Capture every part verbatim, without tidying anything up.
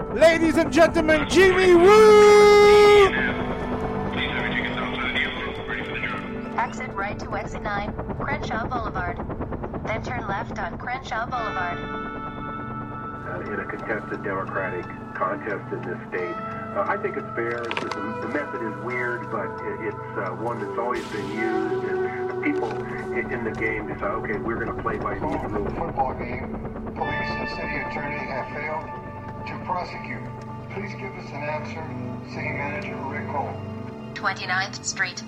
Ladies and gentlemen, Jimmy Woo! Exit right to exit nine, Crenshaw Boulevard. Then turn left on Crenshaw Boulevard. Uh, in a contested Democratic contest in this state, uh, I think it's fair. The, the method is weird, but it, it's uh, one that's always been used. And people in, in the game decide, okay, we're going to play by these rules. The football game, police and city attorney have failed to prosecute. Please give us an answer, City Manager Rick Cole. twenty-ninth Street.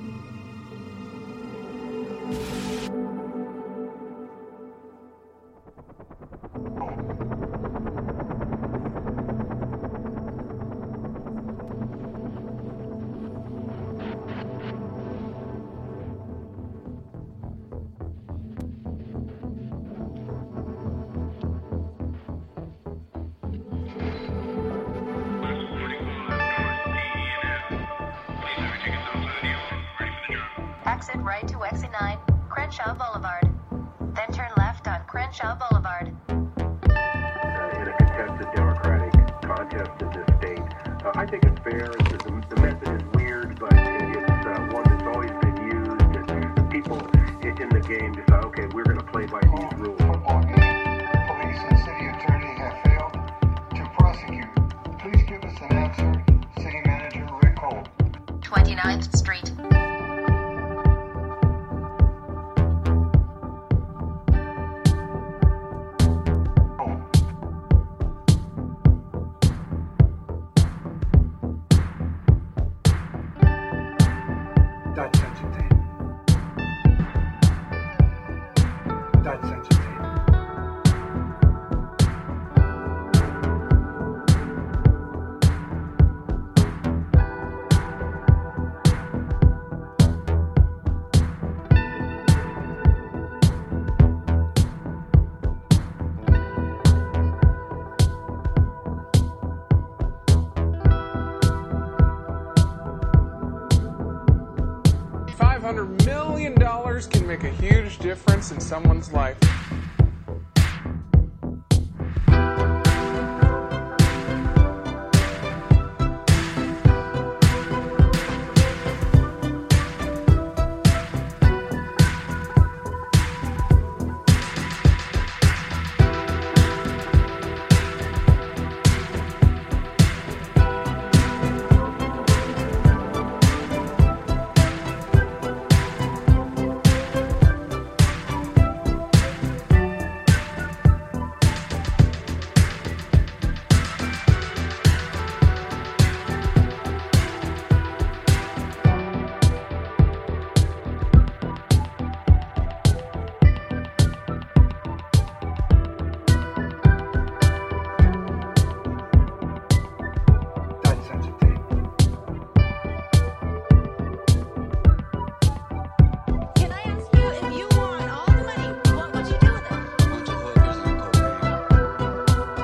Exit right to exit nine, Crenshaw Boulevard. Then turn left on Crenshaw Boulevard. Uh, in a contested Democratic contest in this state, uh, I think it's fair. The, the method is weird, but it, it's uh, one that's always been used. And the people in, in the game decide, okay, we're going to play by these rules. Football game, police and city attorney have failed to prosecute. Please give us an answer, City Manager Rick Cole. twenty-ninth Street. That's entertainment. That's entertainment. five hundred million dollars can make a huge difference in someone's life. That's entertainment. Can I ask you, if you won all the money, what would you do with it? Bunch of hookers and cocaine.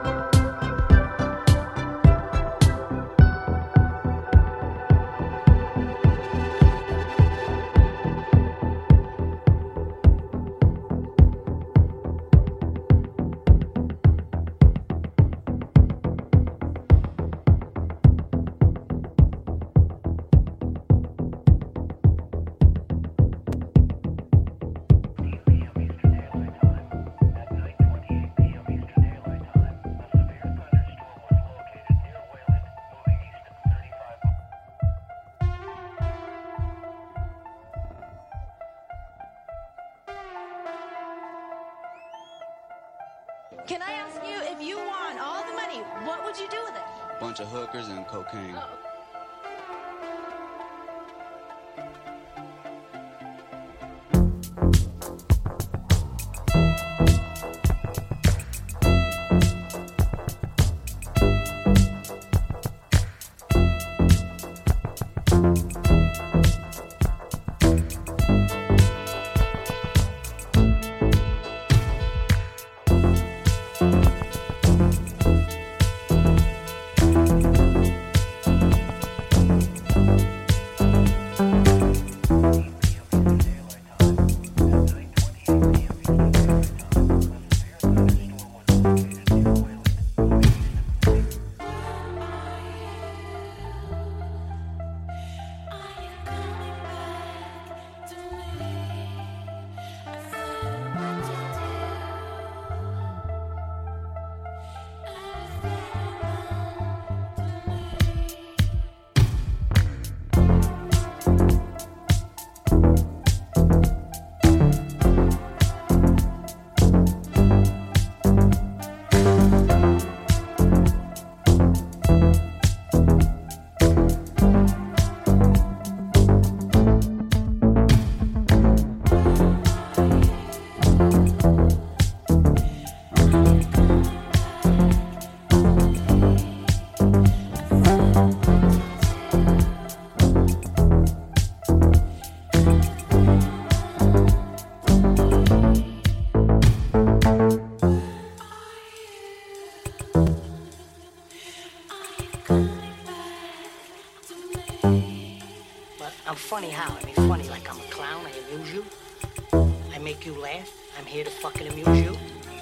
Can I ask you, if you won all the money, what would you do with it? Bunch of hookers and cocaine. But I'm funny how? I mean, funny like I'm a clown, I amuse you. I make you laugh. I'm here to fucking amuse you.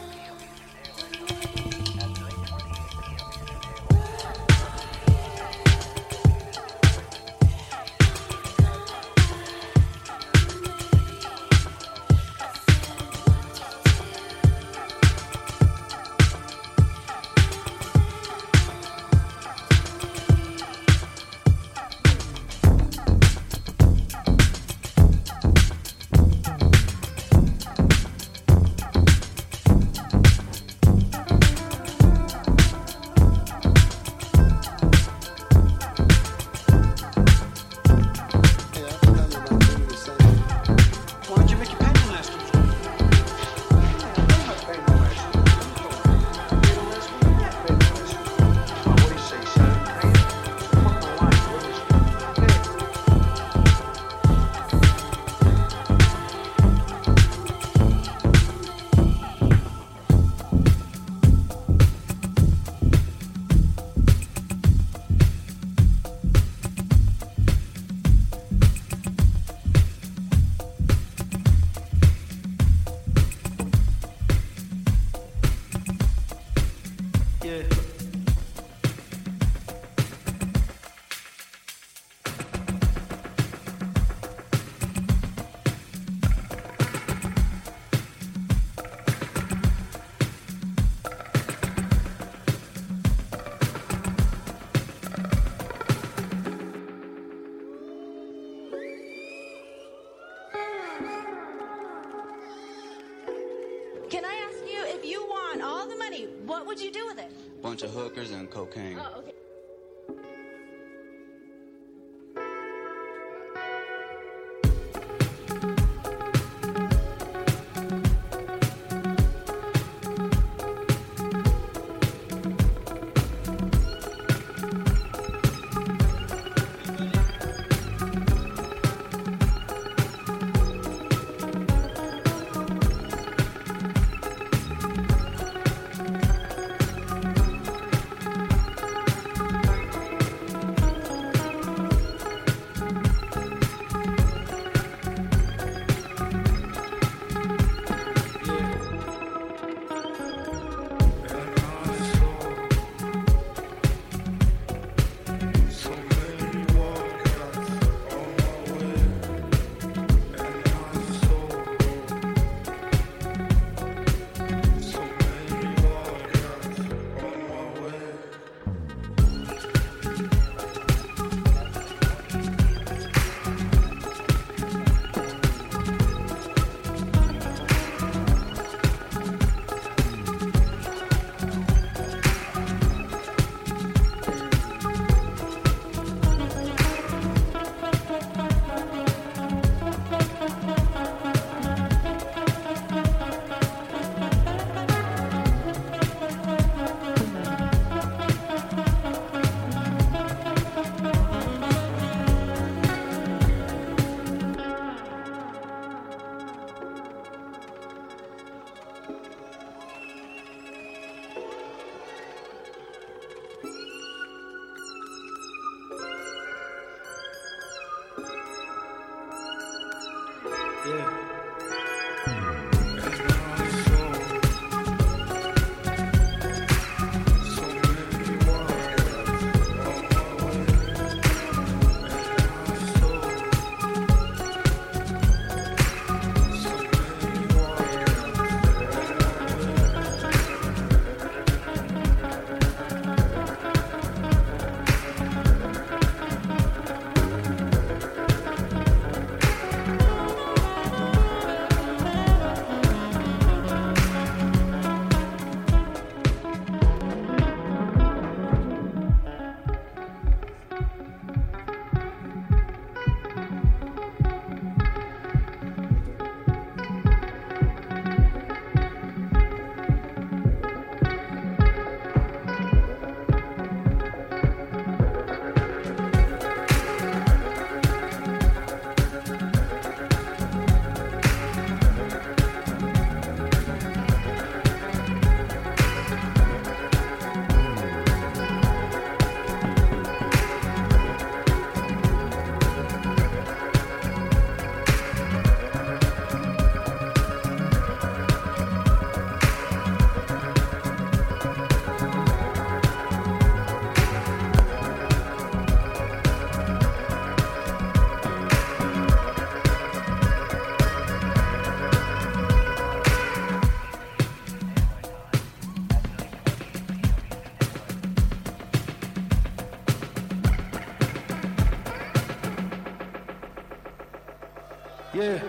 Can I ask you, if you won all the money, what would you do with it? Bunch of hookers and cocaine. Oh, okay. Yeah.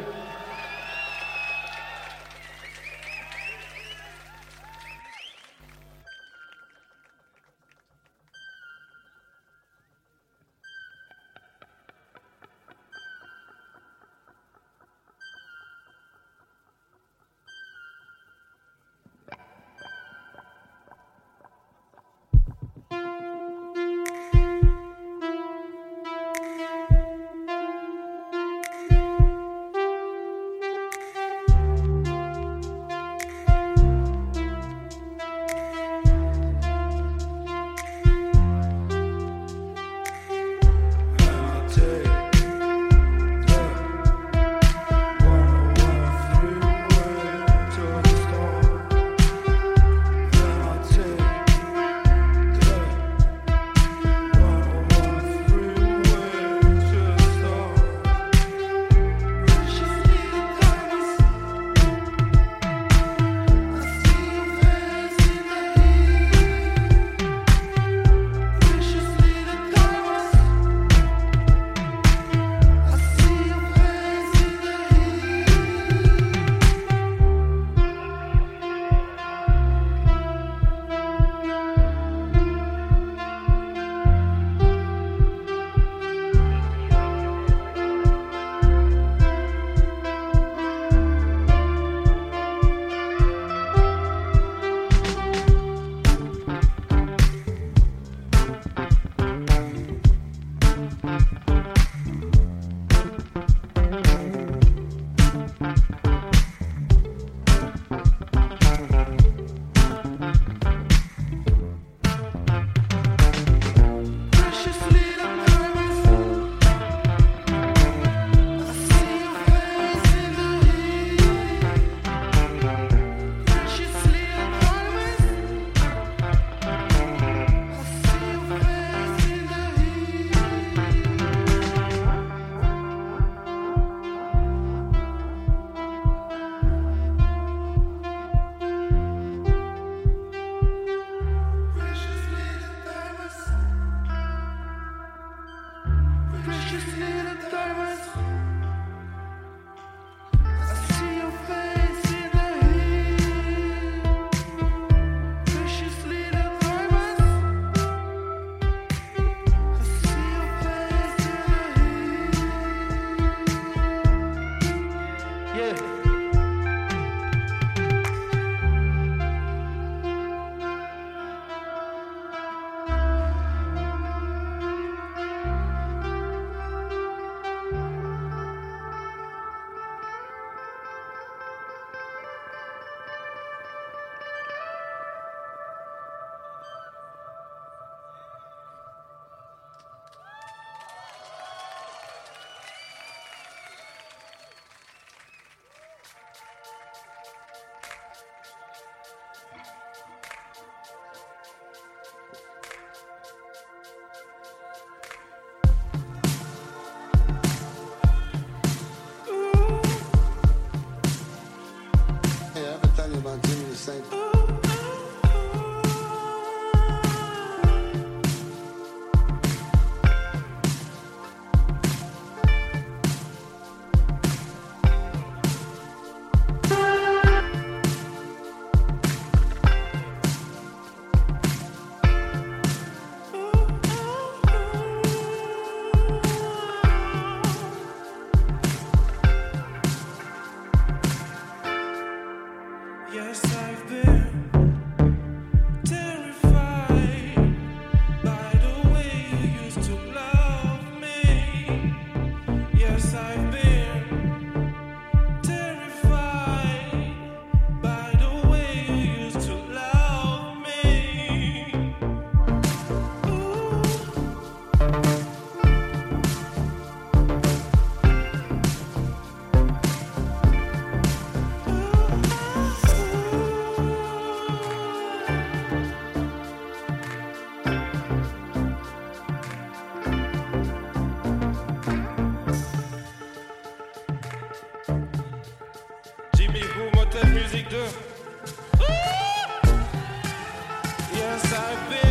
Yes, I've been